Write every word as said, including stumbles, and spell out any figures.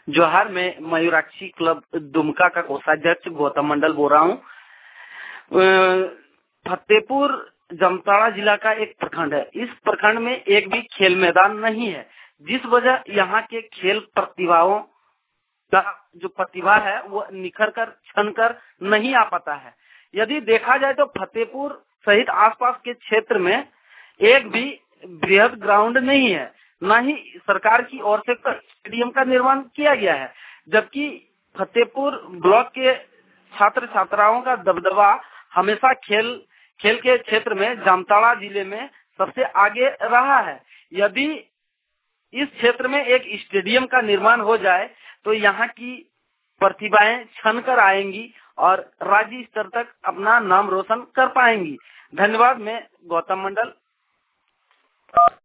जोहार, मैं मयूराक्षी क्लब दुमका का कोषाध्यक्ष गौतम मंडल बोल रहा हूँ। फतेहपुर जामताड़ा जिला का एक प्रखंड है। इस प्रखंड में एक भी खेल मैदान नहीं है, जिस वजह यहाँ के खेल प्रतिभाओं का जो प्रतिभा है वो निखर कर छन कर नहीं आ पाता है। यदि देखा जाए तो फतेहपुर सहित आसपास के क्षेत्र में एक भी बृहद ग्राउंड नहीं है, न ही सरकार की ओर से स्टेडियम का निर्माण किया गया है। जबकि फतेहपुर ब्लॉक के छात्र छात्राओं का दबदबा हमेशा खेल खेल के क्षेत्र में जामताड़ा जिले में सबसे आगे रहा है। यदि इस क्षेत्र में एक स्टेडियम का निर्माण हो जाए तो यहाँ की प्रतिभाएं छन कर आएंगी और राज्य स्तर तक अपना नाम रोशन कर पाएंगी। धन्यवाद। मैं गौतम मंडल।